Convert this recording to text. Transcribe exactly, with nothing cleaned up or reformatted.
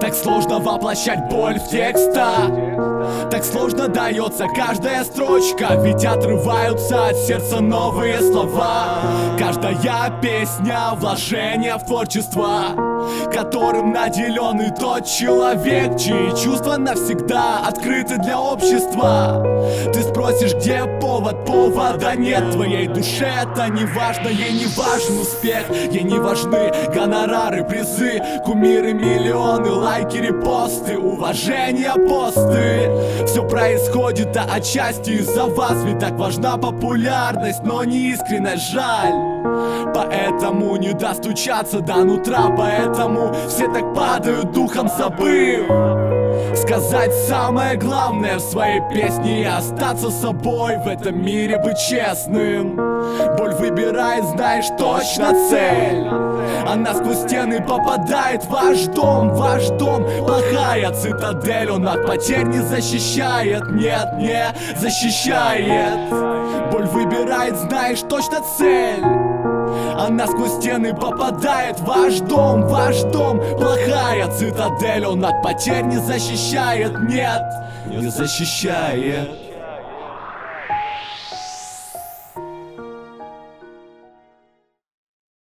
Так сложно воплощать боль в текста, так сложно дается каждая строчка, ведь отрываются от сердца новые слова. Каждая песня — вложение в творчество, которым наделен и тот человек, чьи чувства навсегда открыты для общества. Ты спросишь, где повод? Повода нет. Твоей душе это не важно, ей не важен успех, ей не важны гонорары, призы, кумиры, миллионы, лайки, репосты, уважение, посты. Все происходит, а отчасти из-за вас, ведь так важна популярность, но не искренность, жаль. Поэтому не достучаться до нутра, поэтому все так падают духом, забыв сказать самое главное в своей песне и остаться собой, в этом мире быть честным. Боль выбирает, знаешь точно цель, она сквозь стены попадает в ваш дом. Ваш дом — плохая цитадель, он от потерь не защищает, нет, не защищает. Боль выбирает, знаешь точно цель, она сквозь стены попадает в ваш дом. Ваш дом — плохая цитадель, он от потерь не защищает, нет, не защищает.